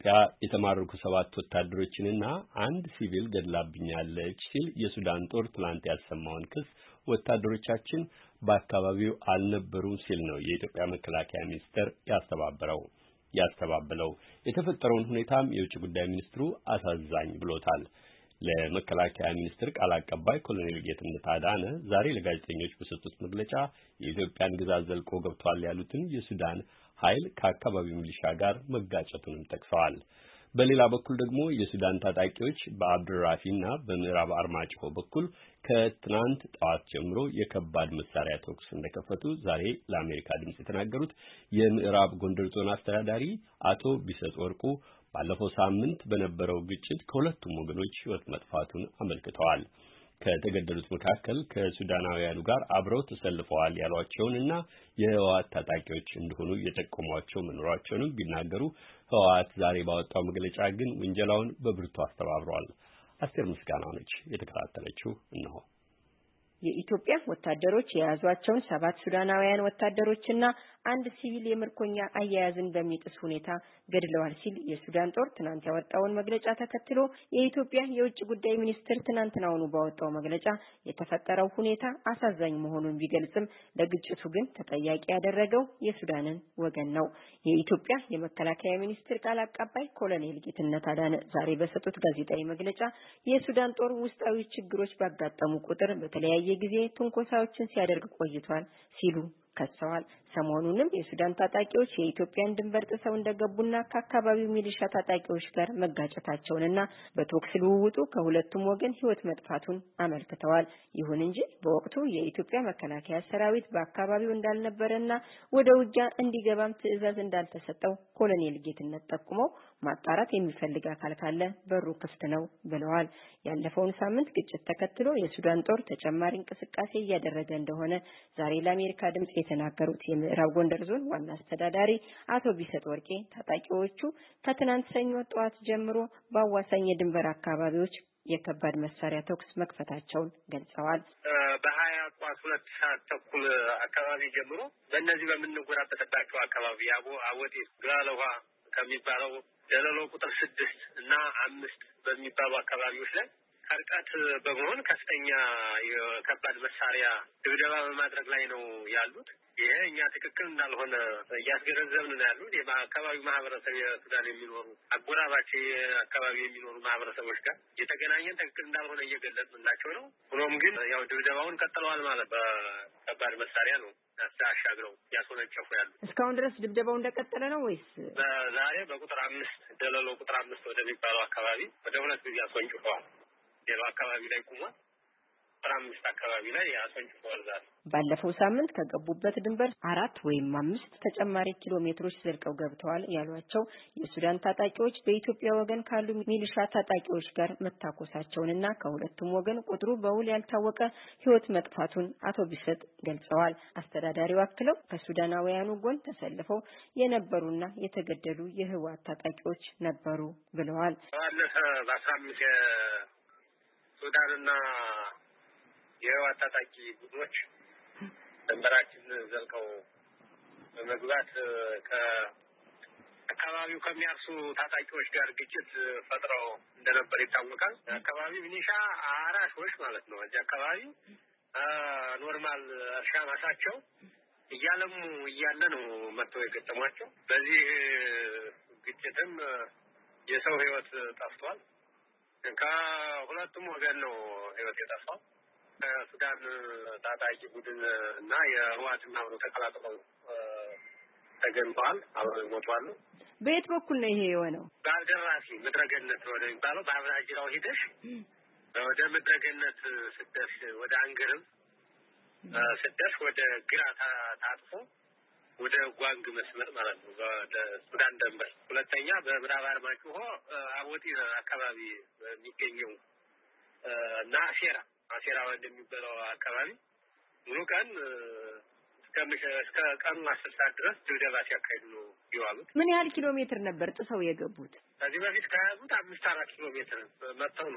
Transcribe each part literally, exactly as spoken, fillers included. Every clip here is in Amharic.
ኢትዮጵያ የተማረኩ ሰባት ወታደሮችንና አንድ ሲቪል ገድላብኛለች ሲል የሱዳን ጦር ትላንት ያሰማውን ክስ ወታደሮቻችን በአካባቢው አልነበሩም ሲል ነው የኢትዮጵያ መከላከያ ሚኒስቴር ያስተባበረው ያስተባበለው የተፈጠረውን ሁኔታም የውጭ ጉዳይ ሚኒስትሩ አሳዛኝ ብሎታል። ለመከላከያ ሚኒስትር ቃል አቀባይ ኮሎኔል ጌትነት አዳነ ዛሬ ለጋዜጠኞች በሰጡት መግለጫ የኢትዮጵያን ግዛት ዘልቆ ገብቷል ያሉትን የሱዳን ኃይል ከአካባቢው ሚሊሻ ጋር መጋጨቱንም ጠቅሰዋል። በሌላ በኩል ደግሞ የሱዳን ታጣቂዎች በአብዱራፊና በምዕራብ አርማጭሆ በኩል ከትናንት ጠዋት ጀምሮ የከባድ መሳሪያ ተኩስ እንደከፈቱ ዛሬ ለአሜሪካ ድምጽ የተናገሩት የምዕራብ ጎንደር ዞን አስተዳዳሪ አቶ ቢሰጥ ወርቁ ባለፈው ሳምንት በነበረው ግጭት ከሁለቱም ወገኖች ሕይወት መጥፋቱን አመልክተዋል። ከተገደሉት መካከል ከሱዳናውያኑ ጋር አብረው ተሰልፈዋል ያሏቸውንና የህወሓት ታጣቂዎች እንደሆኑ የጠቆሟቸው መኖራቸውንም ቢናገሩ ህወሓት ዛሬ ባወጣው መግለጫ ግን ውንጀላውን በብርቱ አስተባብሯል። አስቴር ምስጋናው ነች የተከታተለችው እነሆ። የኢትዮጵያ ወታደሮች የያዟቸውን ሰባት ሱዳናውያን ወታደሮችና አንድ ሲቪል የምርኮኛ አያያዝን በሚጥስ ሁኔታ ገድለዋል ሲል የሱዳን ጦር ትናንት ያወጣውን መግለጫ ተከትሎ የኢትዮጵያ የውጭ ጉዳይ ሚኒስትር ትናንትናውኑ ባወጣው መግለጫ የተፈጠረው ሁኔታ አሳዛኝ መሆኑን ቢገልጽም ለግጭቱ ግን ተጠያቂ ያደረገው የሱዳንን ወገን ነው። የኢትዮጵያ የመከላከያ ሚኒስትር ቃል አቀባይ ኮሎኔል ጌትነት አዳነ ዛሬ በሰጡት ጋዜጣዊ መግለጫ የሱዳን ጦር ውስጣዊ ችግሮች ባጋጠሙ ቁጥር በተለያየ ጊዜ ትንኮሳዎችን ሲያደርግ ቆይቷል ሲሉ ከሰዋል። ሰሞኑንም የሱዳን ታጣቂዎች የኢትዮጵያን ድንበር ጥሰው እንደገቡና ከአካባቢው ሚሊሻ ታጣቂዎች ጋር መጋጨታቸውንና በተኩስ ልውውጡ ከሁለቱም ወገን ሕይወት መጥፋቱን አመልክተዋል። ይሁን እንጂ በወቅቱ የኢትዮጵያ መከላከያ ሰራዊት በአካባቢው እንዳልነበረና ወደ ውጊያ እንዲገባም ትዕዛዝ እንዳልተሰጠው ኮሎኔል ጌትነት ጠቁመው ማጣራት የሚፈልግ አካል ካለ በሩ ክፍት ነው ብለዋል። ያለፈውን ሳምንት ግጭት ተከትሎ የሱዳን ጦር ተጨማሪ እንቅስቃሴ እያደረገ እንደሆነ ዛሬ ለአሜሪካ ድምጽ የተናገሩት የምዕራብ ጎንደር ዞን ዋና አስተዳዳሪ አቶ ቢሰጥ ወርቄ ታጣቂዎቹ ከትናንት ሰኞ ጠዋት ጀምሮ በአዋሳኝ የድንበር አካባቢዎች የከባድ መሳሪያ ተኩስ መክፈታቸውን ገልጸዋል። በሀያ ቋት ሁለት ሰዓት ተኩል አካባቢ ጀምሮ በእነዚህ በምንጎራበተባቸው አካባቢ አቦ አወጤ ግራለዋ ከሚባለው ደለሎ ቁጥር ስድስት እና አምስት በሚባሉ አካባቢዎች ላይ ከርቀት በመሆን ከፍተኛ የከባድ መሳሪያ ድብደባ በማድረግ ላይ ነው ያሉት። ይሄ እኛ ትክክል እንዳልሆነ እያስገነዘብን ነው ያሉት። የአካባቢው ማህበረሰብ የሱዳን የሚኖሩ አጎራባች አካባቢ የሚኖሩ ማህበረሰቦች ጋር የተገናኘን ትክክል እንዳልሆነ እየገለጽንላቸው ነው። ሆኖም ግን ያው ድብደባውን ቀጥለዋል ማለት በከባድ መሳሪያ ነው አሻግረው ያስወነጨፉ ያሉ። እስካሁን ድረስ ድብደባው እንደቀጠለ ነው ወይስ? ዛሬ በቁጥር አምስት ደለሎ ቁጥር አምስት ወደሚባለው አካባቢ ወደ ሁለት ጊዜ አስወንጭፈዋል። ሌላው አካባቢ ላይ ቆሟል። አምስት አካባቢ ላይ ያስወንጭፈዋል። ዛሬ ባለፈው ሳምንት ከገቡበት ድንበር አራት ወይም አምስት ተጨማሪ ኪሎ ሜትሮች ዘልቀው ገብተዋል ያሏቸው የሱዳን ታጣቂዎች በኢትዮጵያ ወገን ካሉ ሚሊሻ ታጣቂዎች ጋር መታኮሳቸውንና ከሁለቱም ወገን ቁጥሩ በውል ያልታወቀ ሕይወት መጥፋቱን አቶ ቢሰጥ ገልጸዋል። አስተዳዳሪው አክለው ከሱዳናውያኑ ጎን ተሰልፈው የነበሩና የተገደሉ የህወሓት ታጣቂዎች ነበሩ ብለዋል። ባለፈ በአስራ አምስት ሱዳንና የህወሓት ታጣቂ ቡድኖች ድንበራችን ዘልቀው በመግባት ከአካባቢው ከሚያርሱ ታጣቂዎች ጋር ግጭት ፈጥረው እንደነበር ይታወቃል። አካባቢ ሚሊሻ አራሾች ማለት ነው። እዚህ አካባቢ ኖርማል እርሻ ማሳቸው እያለሙ እያለ ነው መጥተው የገጠሟቸው። በዚህ ግጭትም የሰው ህይወት ጠፍቷል። ከሁለቱም ወገን ነው ህይወት የጠፋው። ከሱዳን ታጣቂ ቡድን እና የህወሓትን አብረው ተቀላቅለው ተገንተዋል፣ አብረው ሞቷል። በየት በኩል ነው ይሄ የሆነው? በአልደራሲ ምድረገነት ወደ የሚባለው በአብራጅራው ሂደሽ ወደ ምድረገነት ስደርሽ ወደ አንገርም ስደርሽ ወደ ግራ ታጥፎ ወደ ጓንግ መስመር ማለት ነው ወደ ሱዳን ድንበር። ሁለተኛ በምዕራብ አርማጭሆ አወጢ አካባቢ የሚገኘው እና አሴራ አሴራ ወደሚባለው አካባቢ ሙሉ ቀን እስከ ቀኑ አስር ሰዓት ድረስ ድብደባ ሲያካሂዱ ነው የዋሉት። ምን ያህል ኪሎ ሜትር ነበር ጥሰው የገቡት? ከዚህ በፊት ከያዙት አምስት አራት ኪሎ ሜትር መጥተው ነው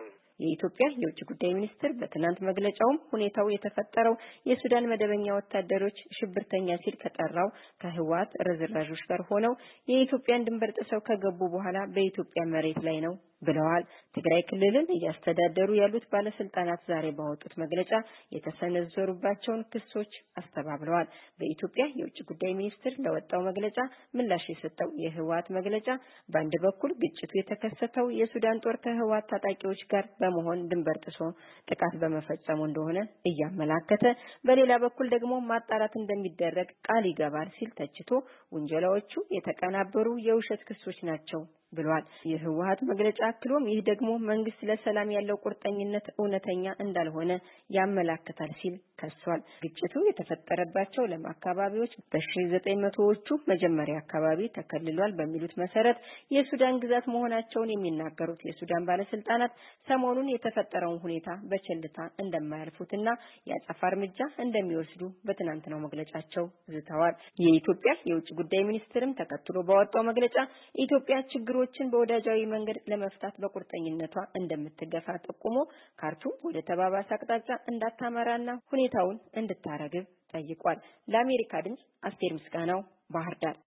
የኢትዮጵያ የውጭ ጉዳይ ሚኒስትር በትናንት መግለጫውም ሁኔታው የተፈጠረው የሱዳን መደበኛ ወታደሮች ሽብርተኛ ሲል ከጠራው ከህወሓት ርዝራዦች ጋር ሆነው የኢትዮጵያን ድንበር ጥሰው ከገቡ በኋላ በኢትዮጵያ መሬት ላይ ነው ብለዋል። ትግራይ ክልልን እያስተዳደሩ ያሉት ባለስልጣናት ዛሬ ባወጡት መግለጫ የተሰነዘሩባቸውን ክሶች አስተባብለዋል። በኢትዮጵያ የውጭ ጉዳይ ሚኒስትር ለወጣው መግለጫ ምላሽ የሰጠው የህወሓት መግለጫ በአንድ በኩል ግጭቱ የተከሰተው የሱዳን ጦር ከህወሓት ታጣቂዎች ጋር በመሆን ድንበር ጥሶ ጥቃት በመፈጸሙ እንደሆነ እያመላከተ፣ በሌላ በኩል ደግሞ ማጣራት እንደሚደረግ ቃል ይገባል ሲል ተችቶ ውንጀላዎቹ የተቀናበሩ የውሸት ክሶች ናቸው ብሏል። የህወሓት መግለጫ አክሎም ይህ ደግሞ መንግስት ለሰላም ያለው ቁርጠኝነት እውነተኛ እንዳልሆነ ያመላክታል ሲል ከሷል። ግጭቱ የተፈጠረባቸው ለም አካባቢዎች በአስራ ዘጠኝ መቶዎቹ መጀመሪያ አካባቢ ተከልሏል በሚሉት መሰረት የሱዳን ግዛት መሆናቸውን የሚናገሩት የሱዳን ባለስልጣናት ሰሞኑን የተፈጠረውን ሁኔታ በቸልታ እንደማያልፉትና የአጸፋ እርምጃ እንደሚወስዱ በትናንትናው መግለጫቸው ዝተዋል። የኢትዮጵያ የውጭ ጉዳይ ሚኒስትርም ተከትሎ ባወጣው መግለጫ ኢትዮጵያ ችግሩ ችን በወዳጃዊ መንገድ ለመፍታት በቁርጠኝነቷ እንደምትገፋ ጠቁሞ ካርቱም ወደ ተባባሰ አቅጣጫ እንዳታመራና ሁኔታውን እንድታረግብ ጠይቋል። ለአሜሪካ ድምጽ አስቴር ምስጋናው ባህር ዳር